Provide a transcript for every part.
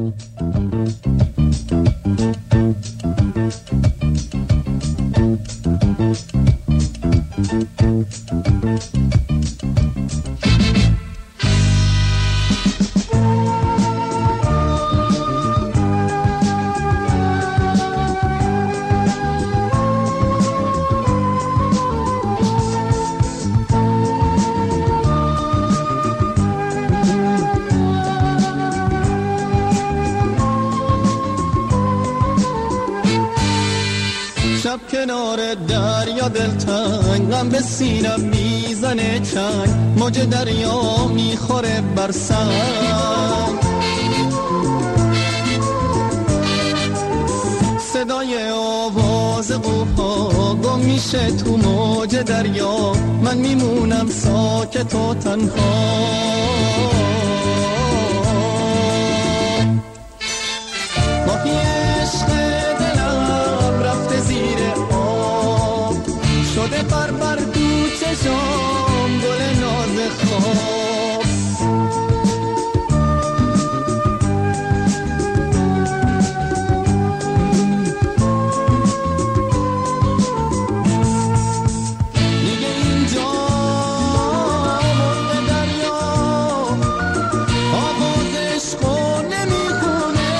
شب کنار دریا دلتنگ، غم به سینم میزنه چنگ، موج دریا میخوره بر سنگ. صدای آواز قوها گم میشه تو موج دریا، من میمونم ساکت و تنها. ماهی عشق دلم رفته زیر آب، شده بر دو چشام گل ناز خواب. دیگه اینجا مرغ دریا آواز عشقو نمیخونه،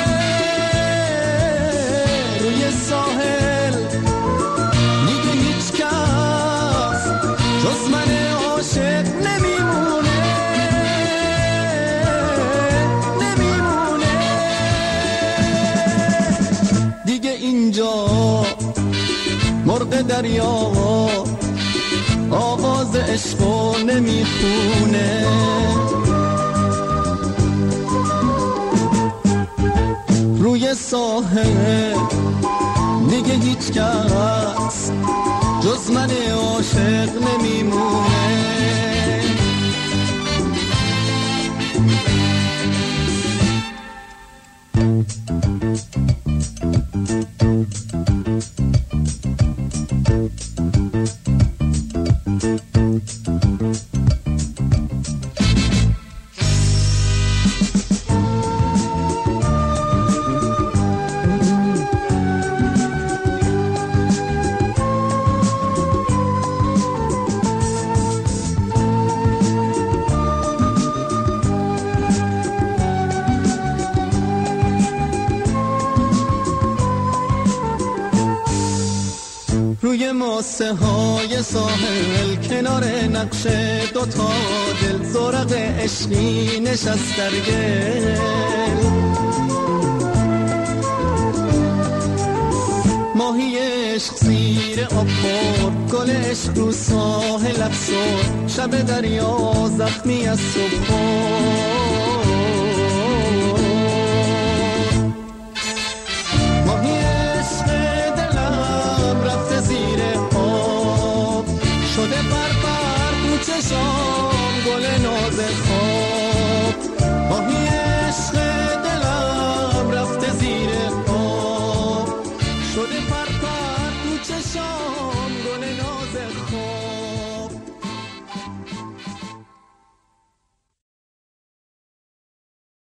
روی ساحل دیگه هیچ کس جز من عاشق نمیمونه. دیگه اینجا مرغ دریا آواز عشقو نمیخونه. روی ساحل دیگه هیچ کس جز من عاشق نمیمونه. روی ماسه های ساحل کنار نقش دوتا دل، زرق عشقی نشست در گل. ماهی عشق زیر آب برد، گل عشق رو ساحل افسرد، شب دریا زخمی از صبح. شده بر دو چشام